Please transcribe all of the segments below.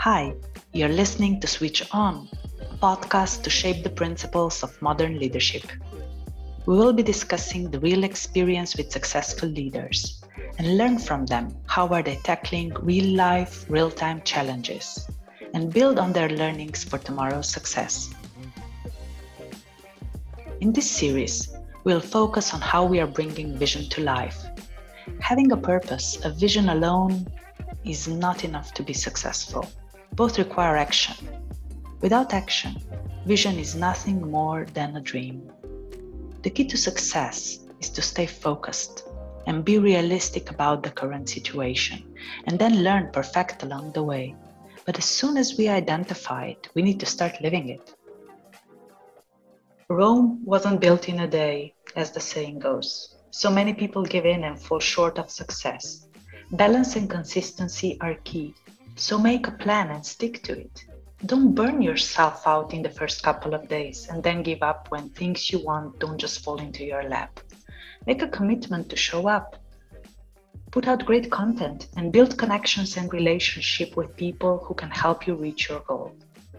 Hi, you're listening to Switch On, a podcast to shape the principles of modern leadership. We will be discussing the real experience with successful leaders and learn from them how are they tackling real-life, real-time challenges and build on their learnings for tomorrow's success. In this series, we'll focus on how we are bringing vision to life. Having a purpose, a vision alone, is not enough to be successful. Both require action. Without action, vision is nothing more than a dream. The key to success is to stay focused and be realistic about the current situation, and then learn perfect along the way. But as soon as we identify it, we need to start living it. Rome wasn't built in a day, as the saying goes. So many people give in and fall short of success. Balance and consistency are key. So make a plan and stick to it. Don't burn yourself out in the first couple of days and then give up when things you want don't just fall into your lap. Make a commitment to show up. Put out great content and build connections and relationship with people who can help you reach your goal.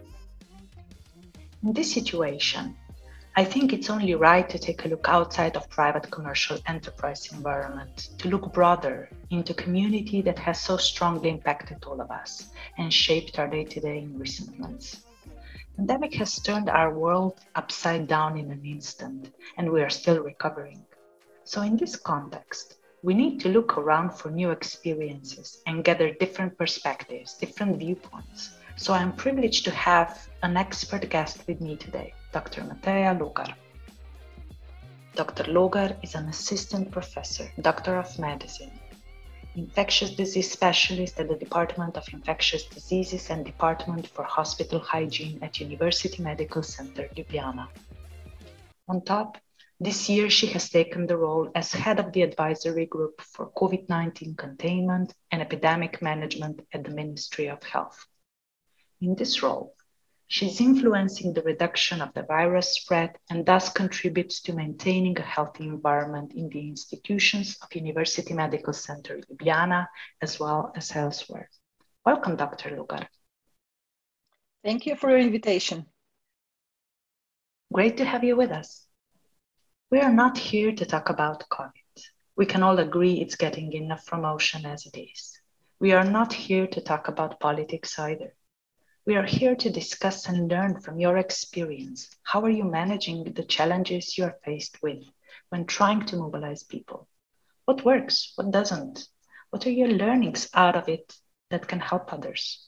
In this situation, I think it's only right to take a look outside of private commercial enterprise environment, to look broader into community that has so strongly impacted all of us and shaped our day-to-day in recent months. The pandemic has turned our world upside down in an instant, and we are still recovering. So in this context, we need to look around for new experiences and gather different perspectives, different viewpoints. So I'm privileged to have an expert guest with me today, Dr. Matea Logar. Dr. Logar is an assistant professor, doctor of medicine, infectious disease specialist at the Department of Infectious Diseases and Department for Hospital Hygiene at University Medical Center Ljubljana. On top, this year she has taken the role as head of the advisory group for COVID-19 containment and epidemic management at the Ministry of Health. In this role, she's influencing the reduction of the virus spread and thus contributes to maintaining a healthy environment in the institutions of University Medical Center Ljubljana, as well as elsewhere. Welcome, Dr. Logar. Thank you for your invitation. Great to have you with us. We are not here to talk about COVID. We can all agree it's getting enough promotion as it is. We are not here to talk about politics either. We are here to discuss and learn from your experience. How are you managing the challenges you are faced with when trying to mobilize people? What works? What doesn't? What are your learnings out of it that can help others?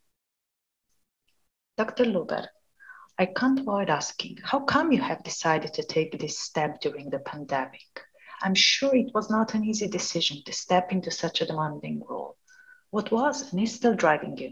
Dr. Logar, I can't avoid asking, how come you have decided to take this step during the pandemic? I'm sure it was not an easy decision to step into such a demanding role. What was and is still driving you?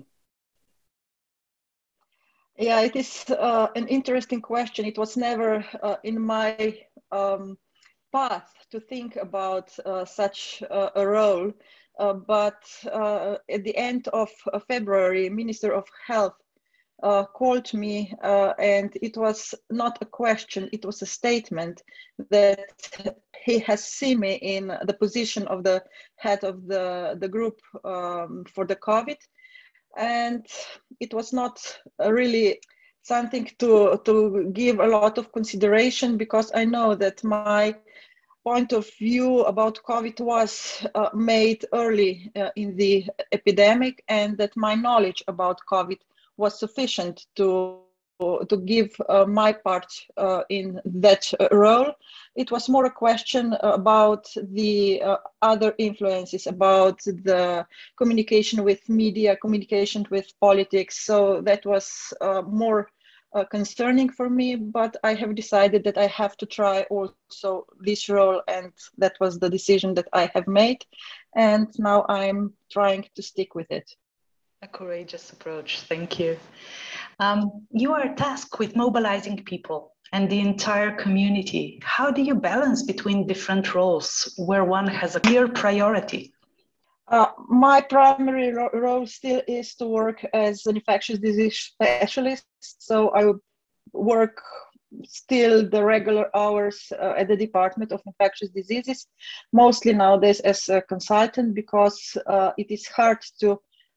Yeah, it is an interesting question. It was never in my path to think about such a role. But at the end of February, Minister of Health called me and it was not a question, it was a statement that he has seen me in the position of the head of the group for the COVID. And it was not really something to give a lot of consideration, because I know that my point of view about COVID was made early in the epidemic, and that my knowledge about COVID was sufficient to give my part in that role. It was more a question about the other influences, about the communication with media, communication with politics. So that was more concerning for me, but I have decided that I have to try also this role, and that was the decision that I have made. And now I'm trying to stick with it. A courageous approach, thank you. You are tasked with mobilizing people and the entire community. How do you balance between different roles where one has a clear priority? My primary role still is to work as an infectious disease specialist. So I work still the regular hours at the Department of Infectious Diseases, mostly nowadays as a consultant, because it is hard to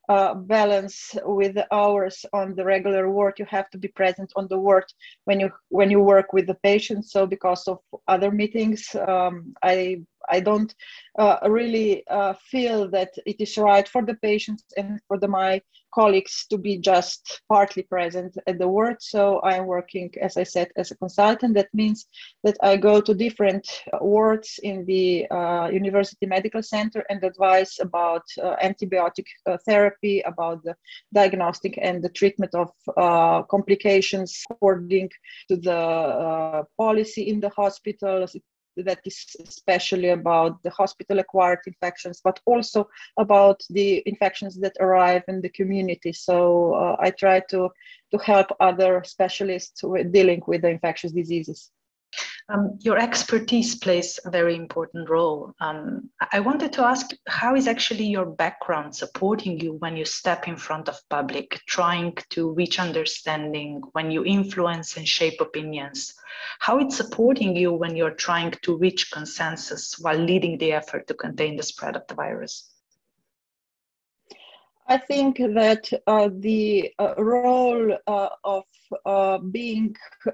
balance with the hours on the regular ward. You have to be present on the ward when you work with the patient. So because of other meetings, I don't really feel that it is right for the patients and for my colleagues to be just partly present at the ward. So I'm working, as I said, as a consultant. That means that I go to different wards in the University Medical Center and advise about antibiotic therapy, about the diagnostic and the treatment of complications according to the policy in the hospitals. That is especially about the hospital-acquired infections, but also about the infections that arrive in the community. So I try to help other specialists with dealing with the infectious diseases. Your expertise plays a very important role. I wanted to ask, how is actually your background supporting you when you step in front of public, trying to reach understanding, when you influence and shape opinions? How it's supporting you when you're trying to reach consensus while leading the effort to contain the spread of the virus? I think that the role of being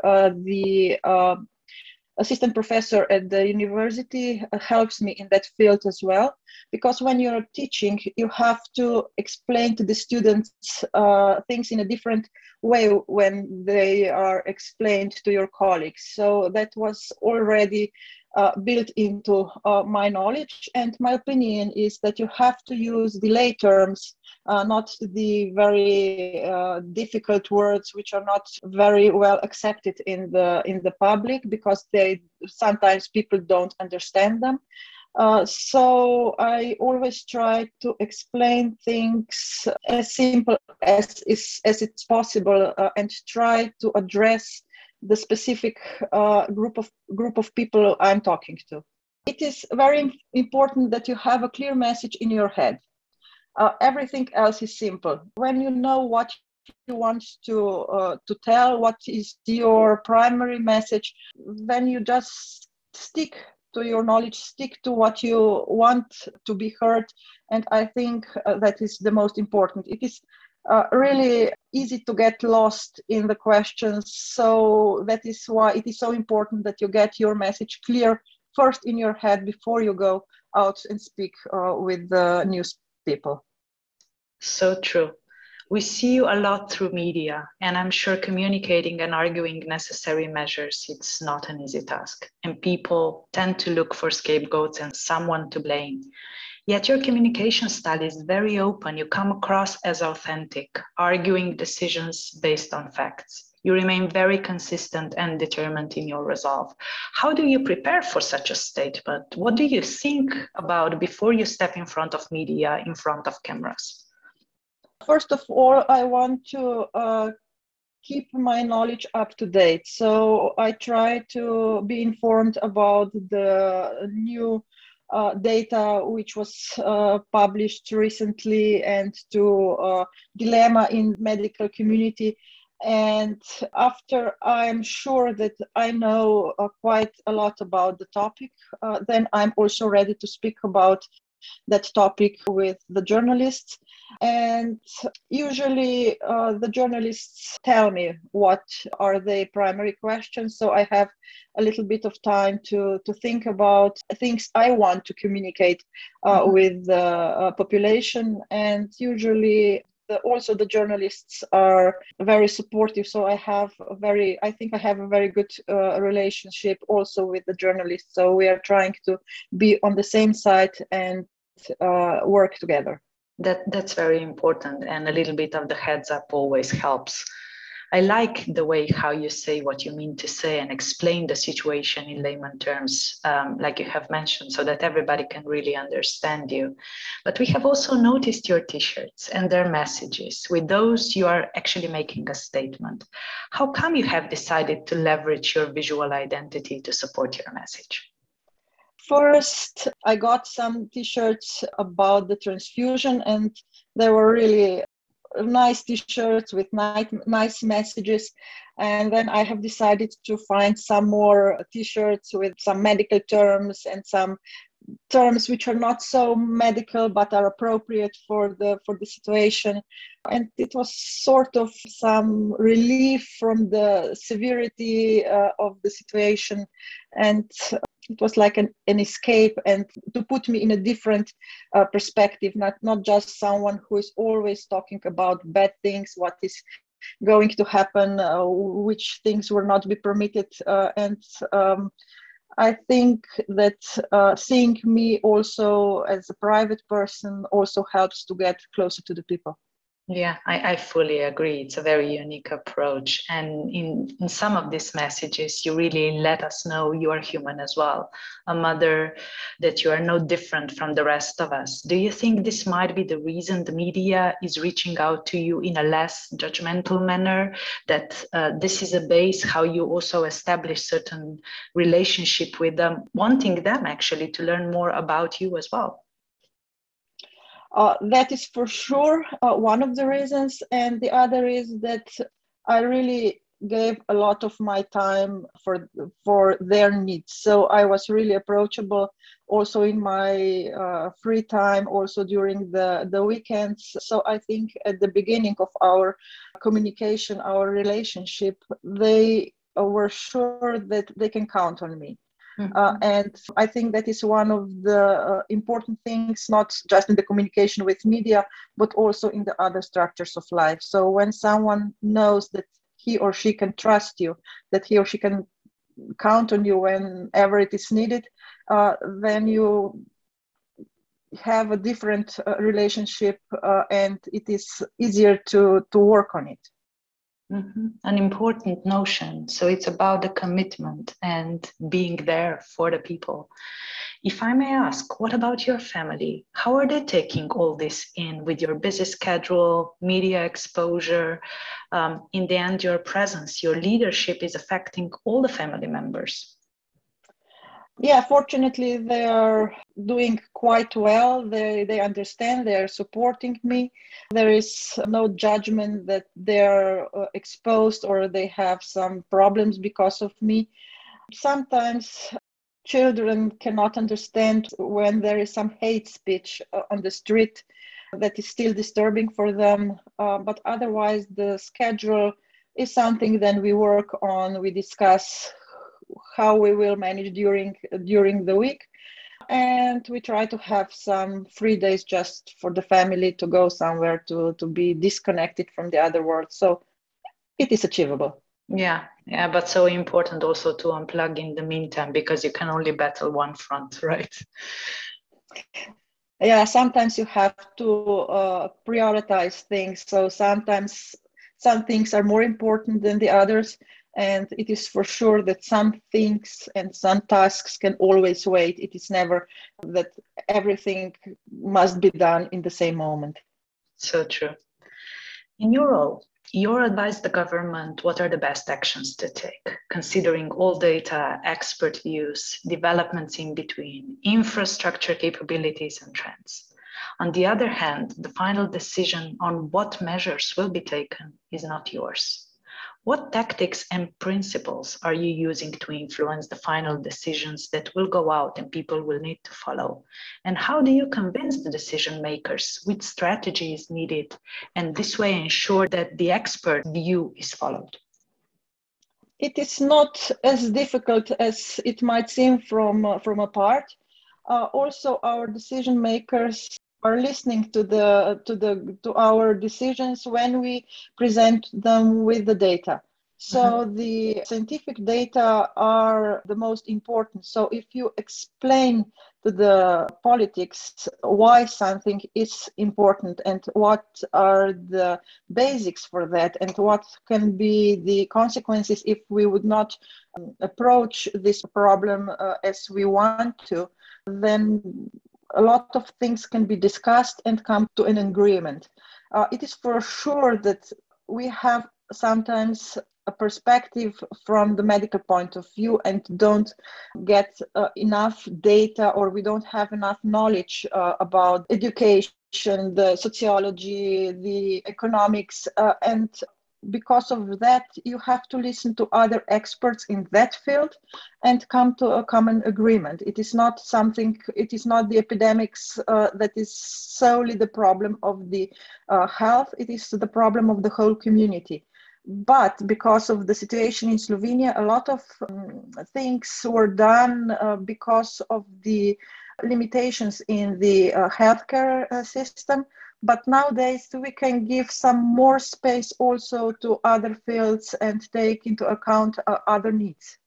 the assistant professor at the university helps me in that field as well, because when you're teaching, you have to explain to the students things in a different way when they are explained to your colleagues. So that was already built into my knowledge, and my opinion is that you have to use the lay terms, not the very difficult words which are not very well accepted in the public, because sometimes people don't understand them. So I always try to explain things as simple as it's possible, and try to address the specific group of people I'm talking to. It is very important that you have a clear message in your head. Everything else is simple. When you know what you want to tell, what is your primary message, then you just stick to your knowledge, stick to what you want to be heard. And I think that is the most important. It is really easy to get lost in the questions. So that is why it is so important that you get your message clear first in your head before you go out and speak with the news people. So true. We see you a lot through media, and I'm sure communicating and arguing necessary measures, it's not an easy task. And people tend to look for scapegoats and someone to blame. Yet your communication style is very open. You come across as authentic, arguing decisions based on facts. You remain very consistent and determined in your resolve. How do you prepare for such a statement? What do you think about before you step in front of media, in front of cameras? First of all, I want to keep my knowledge up to date. So I try to be informed about the new data which was published recently, and to dilemma in medical community. And after I'm sure that I know quite a lot about the topic, then I'm also ready to speak about that topic with the journalists. And usually the journalists tell me what are the primary questions, so I have a little bit of time to think about things I want to communicate with the population. And usually also the journalists are very supportive, so I think I have a very good relationship also with the journalists. So we are trying to be on the same side and work together. That's very important, and a little bit of the heads up always helps. I like the way how you say what you mean to say and explain the situation in layman terms, like you have mentioned, so that everybody can really understand you. But we have also noticed your t-shirts and their messages. With those, you are actually making a statement. How come you have decided to leverage your visual identity to support your message? First, I got some t-shirts about the transfusion, and they were really nice t-shirts with nice messages. And then I have decided to find some more t-shirts with some medical terms and some terms which are not so medical but are appropriate for the situation. And it was sort of some relief from the severity of the situation, and it was like an escape, and to put me in a different perspective, not just someone who is always talking about bad things, what is going to happen, which things will not be permitted, and I think that seeing me also as a private person also helps to get closer to the people. Yeah, I fully agree. It's a very unique approach. And in some of these messages, you really let us know you are human as well, a mother, that you are no different from the rest of us. Do you think this might be the reason the media is reaching out to you in a less judgmental manner, that this is a base how you also establish certain relationship with them, wanting them actually to learn more about you as well? That is for sure one of the reasons. And the other is that I really gave a lot of my time for their needs. So I was really approachable also in my free time, also during the weekends. So I think at the beginning of our communication, our relationship, they were sure that they can count on me. And I think that is one of the important things, not just in the communication with media, but also in the other structures of life. So when someone knows that he or she can trust you, that he or she can count on you whenever it is needed, then you have a different relationship, and it is easier to work on it. Mm-hmm. An important notion. So it's about the commitment and being there for the people. If I may ask, what about your family? How are they taking all this in with your busy schedule, media exposure? In the end, your presence, your leadership is affecting all the family members. Yeah, fortunately, they are doing quite well. They understand, they are supporting me. There is no judgment that they're exposed or they have some problems because of me. Sometimes children cannot understand when there is some hate speech on the street that is still disturbing for them. But otherwise, the schedule is something that we work on. We discuss how we will manage during the week, and we try to have some free days just for the family to go somewhere to be disconnected from the other world. So it is achievable. Yeah, but so important also to unplug in the meantime, because you can only battle one front, right? Yeah, sometimes you have to prioritize things. So sometimes some things are more important than the others. And it is for sure that some things and some tasks can always wait. It is never that everything must be done in the same moment. So true. In your role, you advise the government what are the best actions to take, considering all data, expert views, developments in between, infrastructure capabilities and trends. On the other hand, the final decision on what measures will be taken is not yours. What tactics and principles are you using to influence the final decisions that will go out and people will need to follow? And how do you convince the decision makers which strategy is needed, and this way ensure that the expert view is followed? It is not as difficult as it might seem from apart. Also, our decision makers are listening to our decisions when we present them with the data. So the scientific data are the most important. So if you explain to the politics why something is important and what are the basics for that and what can be the consequences if we would not approach this problem as we want to, then a lot of things can be discussed and come to an agreement. It is for sure that we have sometimes a perspective from the medical point of view and don't get enough data, or we don't have enough knowledge about education, the sociology, the economics, and because of that, you have to listen to other experts in that field and come to a common agreement. It is not the epidemics that is solely the problem of the health, it is the problem of the whole community. But because of the situation in Slovenia, a lot of things were done because of the limitations in the healthcare system. But nowadays we can give some more space also to other fields and take into account other needs.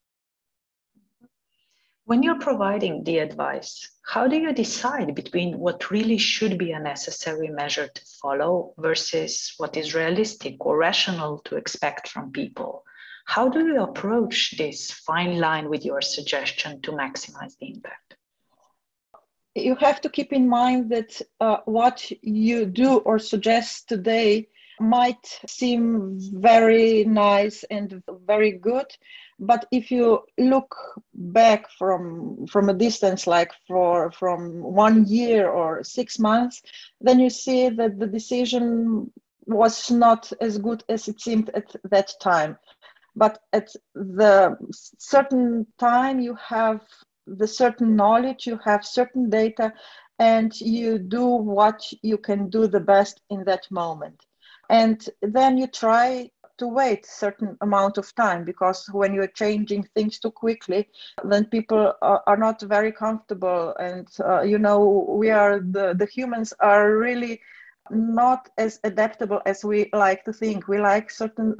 When you're providing the advice, how do you decide between what really should be a necessary measure to follow versus what is realistic or rational to expect from people? How do you approach this fine line with your suggestion to maximize the impact? You have to keep in mind that what you do or suggest today might seem very nice and very good, but if you look back from a distance, like from 1 year or 6 months, then you see that the decision was not as good as it seemed at that time. But at the certain time, you have the certain knowledge, you have certain data, and you do what you can do the best in that moment. And then you try to wait a certain amount of time, because when you're changing things too quickly, then people are not very comfortable. And, the humans are really not as adaptable as we like to think. We like certain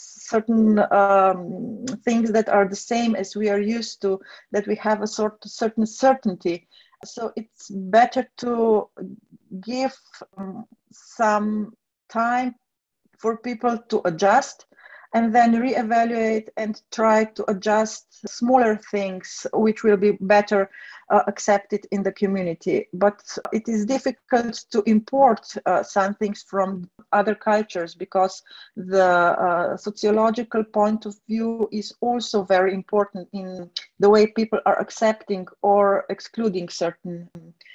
things that are the same as we are used to, that we have a certain certainty. So it's better to give some time for people to adjust, and then reevaluate and try to adjust smaller things which will be better accepted in the community. But it is difficult to import some things from other cultures, because the sociological point of view is also very important in the way people are accepting or excluding certain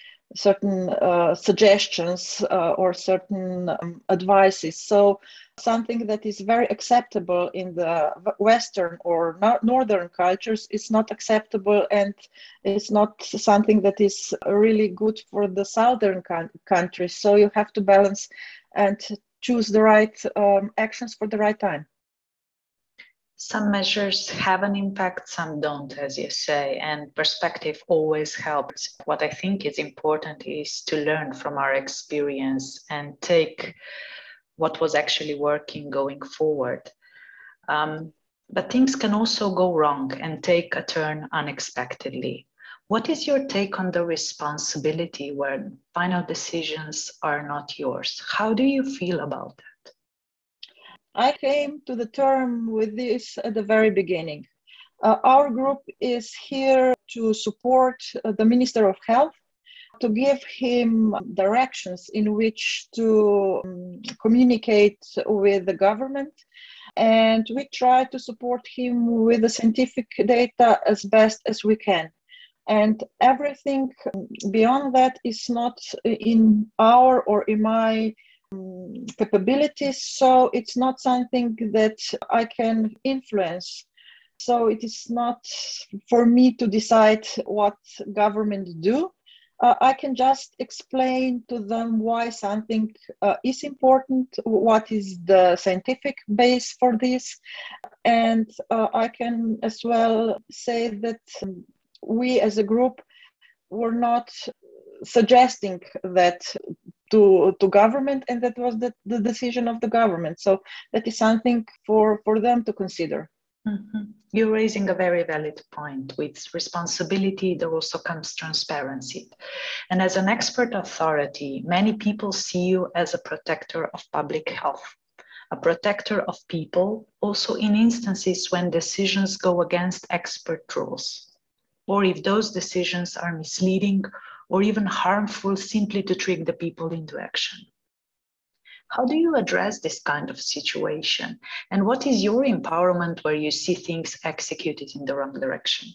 suggestions or certain advices. So something that is very acceptable in the Western or Northern cultures is not acceptable, and it's not something that is really good for the Southern countries. So you have to balance and choose the right actions for the right time. Some measures have an impact, some don't, as you say, and perspective always helps. What I think is important is to learn from our experience and take what was actually working going forward. But things can also go wrong and take a turn unexpectedly. What is your take on the responsibility when final decisions are not yours? How do you feel about that? I came to the term with this at the very beginning. Our group is here to support the Minister of Health, to give him directions in which to communicate with the government. And we try to support him with the scientific data as best as we can. And everything beyond that is not in our or in my capabilities, so it's not something that I can influence. So it is not for me to decide what government do. I can just explain to them why something is important, what is the scientific base for this, and I can as well say that we as a group were not suggesting that to government, and that was the decision of the government. So that is something for them to consider. Mm-hmm. You're raising a very valid point. With responsibility, there also comes transparency. And as an expert authority, many people see you as a protector of public health, a protector of people, also in instances when decisions go against expert rules, or if those decisions are misleading or even harmful simply to trick the people into action. How do you address this kind of situation? And what is your empowerment where you see things executed in the wrong direction?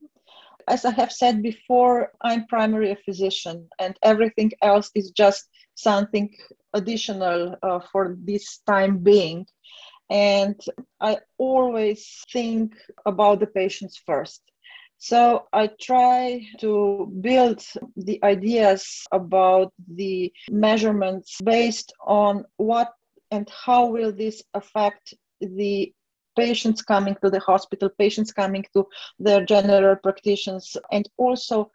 As I have said before, I'm primarily a physician, and everything else is just something additional for this time being. And I always think about the patients first. So I try to build the ideas about the measurements based on what and how will this affect the patients coming to the hospital, patients coming to their general practitioners, and also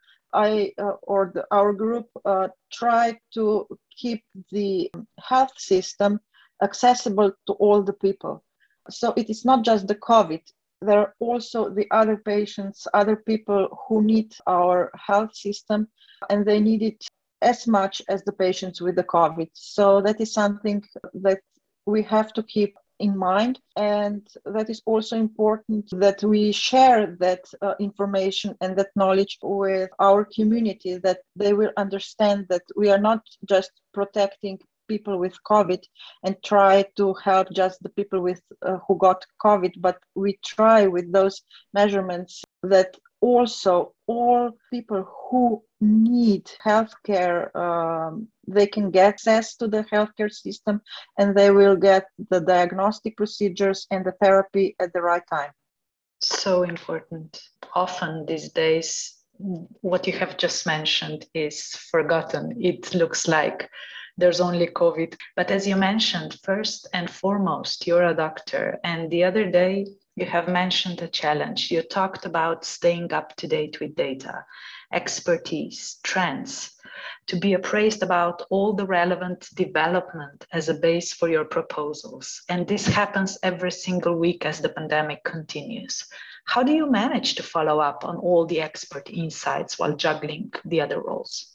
our group try to keep the health system accessible to all the people. So it is not just the COVID. There are also the other patients, other people who need our health system, and they need it as much as the patients with the COVID. So that is something that we have to keep in mind. And that is also important that we share that information and that knowledge with our community, that they will understand that we are not just protecting people with COVID and try to help just the people with who got COVID, but we try with those measurements that also all people who need healthcare, they can get access to the healthcare system, and they will get the diagnostic procedures and the therapy at the right time. So important. Often these days, what you have just mentioned is forgotten. It looks like there's only COVID. But as you mentioned, first and foremost, you're a doctor. And the other day, you have mentioned a challenge. You talked about staying up to date with data, expertise, trends, to be appraised about all the relevant development as a base for your proposals. And this happens every single week as the pandemic continues. How do you manage to follow up on all the expert insights while juggling the other roles?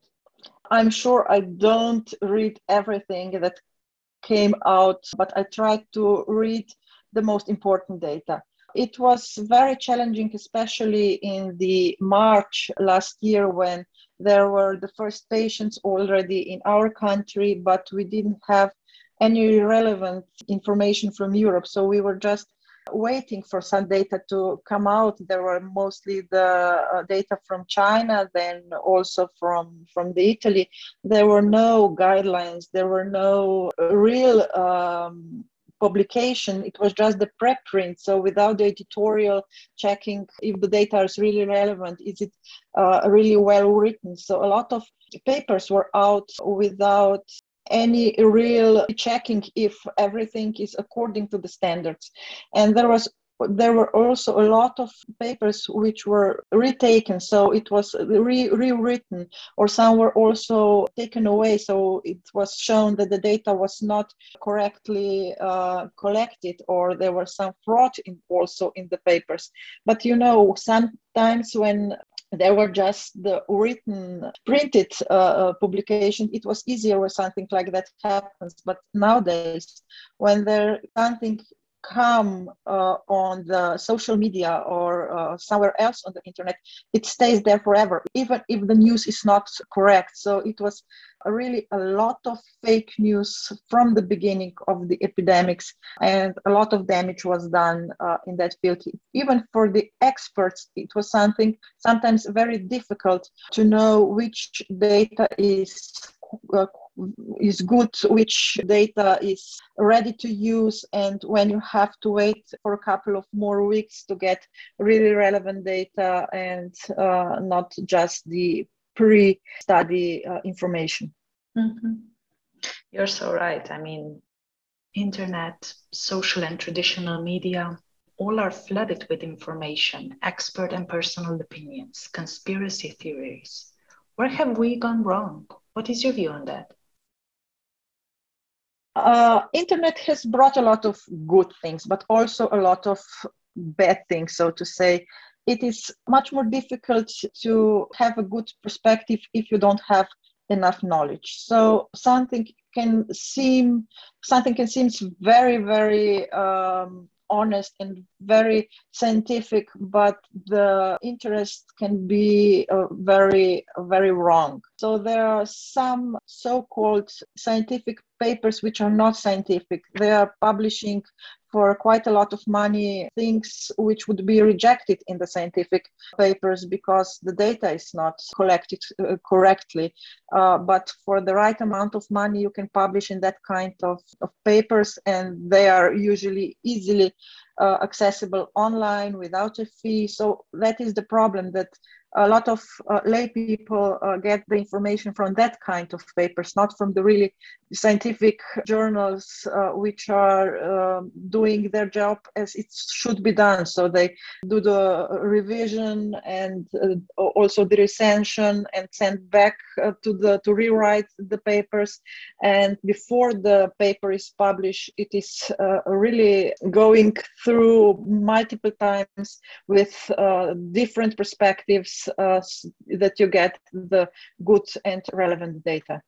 I'm sure I don't read everything that came out, but I try to read the most important data. It was very challenging, especially in the March last year when there were the first patients already in our country, but we didn't have any relevant information from Europe. So we were just waiting for some data to come out. There were mostly the data from China, then also from the Italy. There were no guidelines. There were no real publication. It was just the preprint. So without the editorial checking if the data is really relevant, is it really well written? So a lot of papers were out without any real checking if everything is according to the standards. And there were also a lot of papers which were retaken, so it was rewritten, or some were also taken away, so it was shown that the data was not correctly collected, or there was some fraud also in the papers. But sometimes when there were just the written, printed publication, it was easier when something like that happens. But nowadays, when there something come on the social media or somewhere else on the internet, it stays there forever, even if the news is not correct. So it was really a lot of fake news from the beginning of the epidemics, and a lot of damage was done in that field. Even for the experts, it was sometimes very difficult to know which data is good, which data is ready to use, and when you have to wait for a couple of more weeks to get really relevant data and not just the pre-study information. Mm-hmm. You're so right. I mean, internet, social and traditional media, all are flooded with information, expert and personal opinions, conspiracy theories. Where have we gone wrong? What is your view on that? Internet has brought a lot of good things, but also a lot of bad things, so to say. It is much more difficult to have a good perspective if you don't have enough knowledge. So something can seem very, very honest and very scientific, but the interest can be very, very wrong. So there are some so-called scientific papers which are not scientific. They are publishing for quite a lot of money things which would be rejected in the scientific papers because the data is not collected correctly. But for the right amount of money, you can publish in that kind of papers, and they are usually easily accessible online without a fee. So that is the problem, that a lot of lay people get the information from that kind of papers, not from the really scientific journals which are doing their job as it should be done. So they do the revision and also the recension and send back to rewrite the papers. And before the paper is published, it is really going through multiple times with different perspectives that you get the good and relevant data.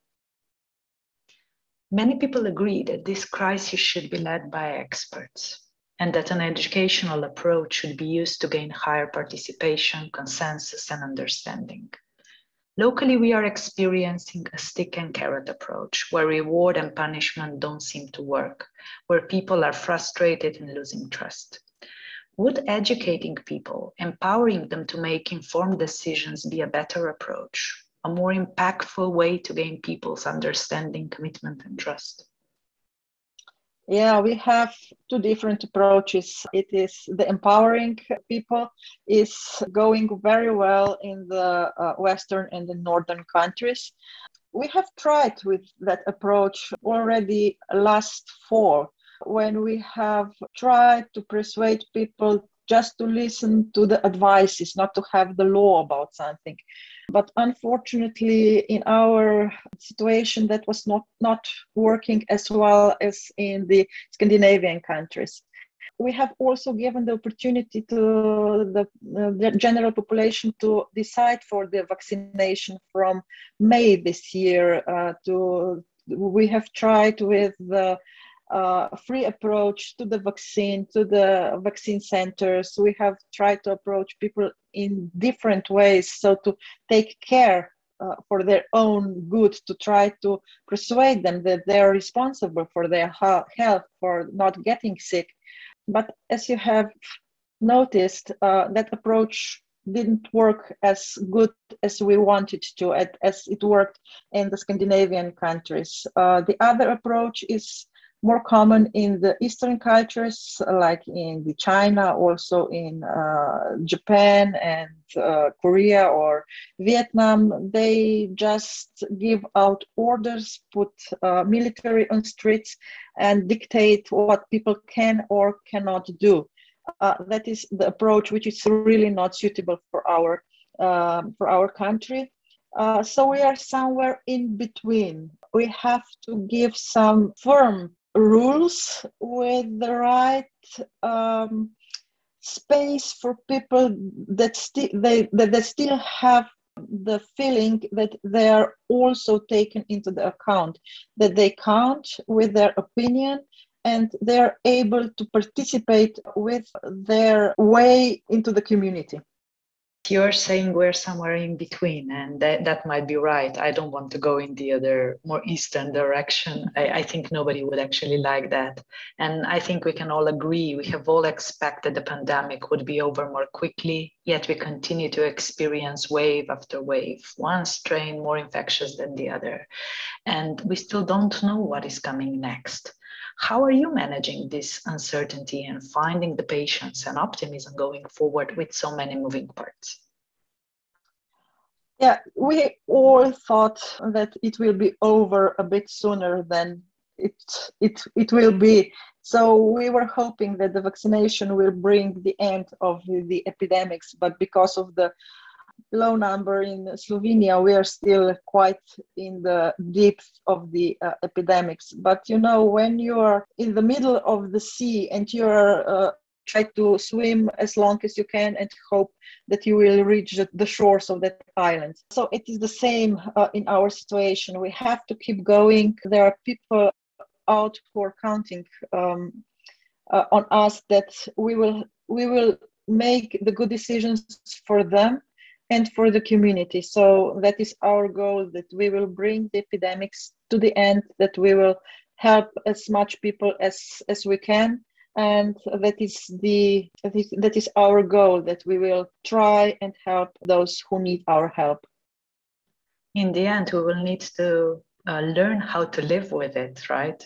Many people agree that this crisis should be led by experts and that an educational approach should be used to gain higher participation, consensus, and understanding. Locally, we are experiencing a stick and carrot approach where reward and punishment don't seem to work, where people are frustrated and losing trust. Would educating people, empowering them to make informed decisions be a better approach, a more impactful way to gain people's understanding, commitment, and trust? Yeah, we have two different approaches. It is the empowering people is going very well in the Western and the Northern countries. We have tried with that approach already last fall, when we have tried to persuade people just to listen to the advices, not to have the law about something. But unfortunately, in our situation, that was not working as well as in the Scandinavian countries. We have also given the opportunity to the general population to decide for the vaccination from May this year. We have tried with the free approach to the vaccine centers. We have tried to approach people in different ways, so to take care for their own good, to try to persuade them that they are responsible for their health, for not getting sick. But as you have noticed, that approach didn't work as good as we wanted to, as it worked in the Scandinavian countries. The other approach is more common in the Eastern cultures, like in the China, also in Japan and Korea or Vietnam. They just give out orders, put military on streets, and dictate what people can or cannot do. That is the approach which is really not suitable for our country. So we are somewhere in between. We have to give some firm rules with the right space for people that still have the feeling that they are also taken into the account, that they count with their opinion and they're able to participate with their way into the community. You're saying we're somewhere in between, and that might be right. I don't want to go in the other more eastern direction. I think nobody would actually like that. And I think we can all agree, we have all expected the pandemic would be over more quickly, yet we continue to experience wave after wave, one strain more infectious than the other. And we still don't know what is coming next. How are you managing this uncertainty and finding the patience and optimism going forward with so many moving parts? Yeah, we all thought that it will be over a bit sooner than it will be. So we were hoping that the vaccination will bring the end of the epidemics, but because of the low number in Slovenia, we are still quite in the depth of the epidemics. But you know, when you are in the middle of the sea and you are try to swim as long as you can and hope that you will reach the shores of that island. So it is the same in our situation. We have to keep going. There are people out who are counting on us that we will make the good decisions for them and for the community. So that is our goal, that we will bring the epidemics to the end, that we will help as much people as we can, And that is our goal, that we will try and help those who need our help. In the end, we will need to learn how to live with it, right?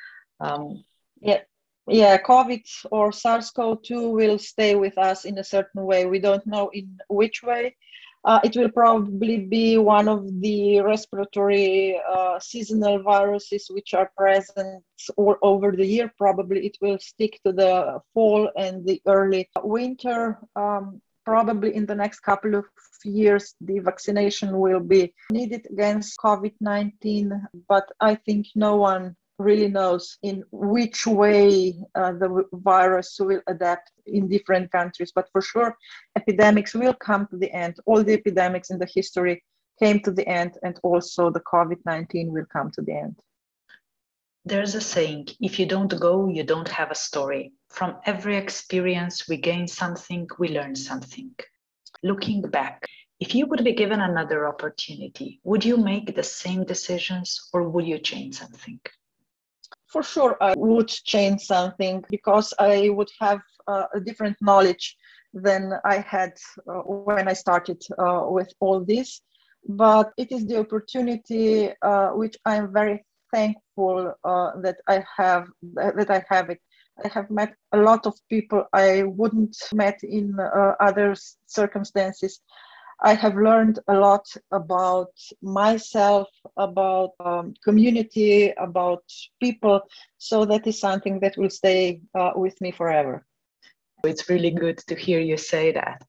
Yeah, COVID or SARS-CoV-2 will stay with us in a certain way. We don't know in which way. It will probably be one of the respiratory seasonal viruses which are present all over the year. Probably it will stick to the fall and the early winter. Probably in the next couple of years, the vaccination will be needed against COVID-19, but I think no one really knows in which way the virus will adapt in different countries. But for sure, epidemics will come to the end. All the epidemics in the history came to the end, and also the COVID-19 will come to the end. There's a saying, if you don't go, you don't have a story. From every experience, we gain something, we learn something. Looking back, if you would be given another opportunity, would you make the same decisions or would you change something? For sure, I would change something because I would have a different knowledge than I had when I started with all this. But it is the opportunity which I am very thankful that I have it. I have met a lot of people I wouldn't met in other circumstances. I have learned a lot about myself, about community, about people. So that is something that will stay with me forever. It's really good to hear you say that.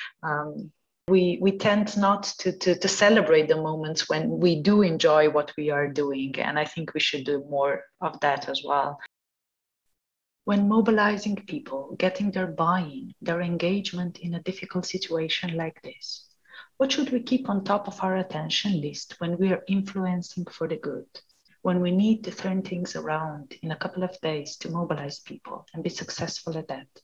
We tend not to celebrate the moments when we do enjoy what we are doing. And I think we should do more of that as well. When mobilizing people, getting their buy-in, their engagement in a difficult situation like this, what should we keep on top of our attention list when we are influencing for the good? When we need to turn things around in a couple of days to mobilize people and be successful at that?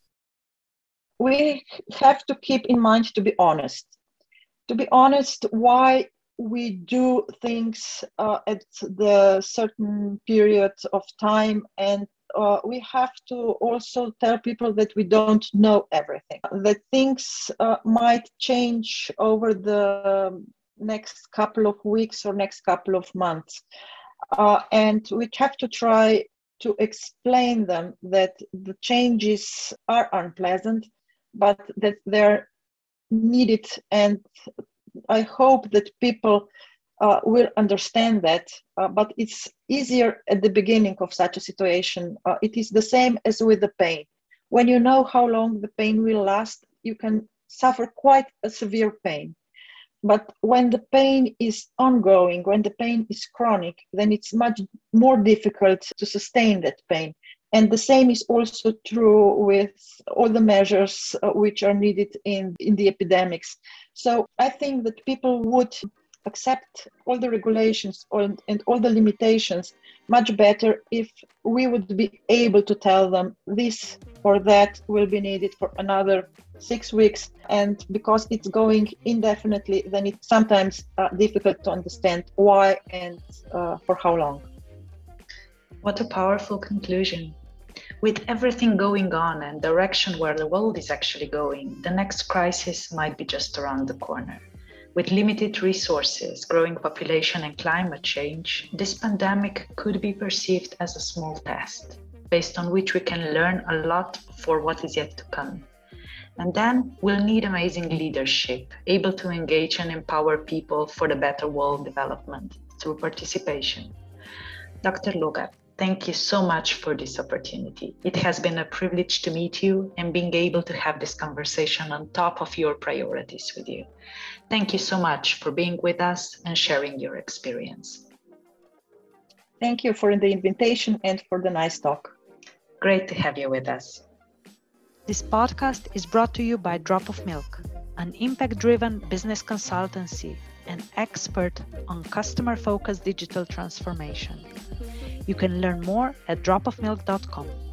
We have to keep in mind to be honest. To be honest, why we do things at the certain period of time, and we have to also tell people that we don't know everything, that things might change over the next couple of weeks or next couple of months. And we have to try to explain them that the changes are unpleasant, but that they're needed. And I hope that people will understand that, but it's easier at the beginning of such a situation. It is the same as with the pain. When you know how long the pain will last, you can suffer quite a severe pain. But when the pain is ongoing, when the pain is chronic, then it's much more difficult to sustain that pain. And the same is also true with all the measures which are needed in the epidemics. So I think that people would accept all the regulations and all the limitations much better if we would be able to tell them this or that will be needed for another 6 weeks. And because it's going indefinitely, then it's sometimes difficult to understand why and for how long. What a powerful conclusion. With everything going on and direction where the world is actually going, the next crisis might be just around the corner. With limited resources, growing population and climate change, this pandemic could be perceived as a small test, based on which we can learn a lot for what is yet to come. And then we'll need amazing leadership, able to engage and empower people for the better world development through participation. Dr. Logat, thank you so much for this opportunity. It has been a privilege to meet you and being able to have this conversation on top of your priorities with you. Thank you so much for being with us and sharing your experience. Thank you for the invitation and for the nice talk. Great to have you with us. This podcast is brought to you by Drop of Milk, an impact-driven business consultancy and expert on customer-focused digital transformation. You can learn more at dropofmilk.com.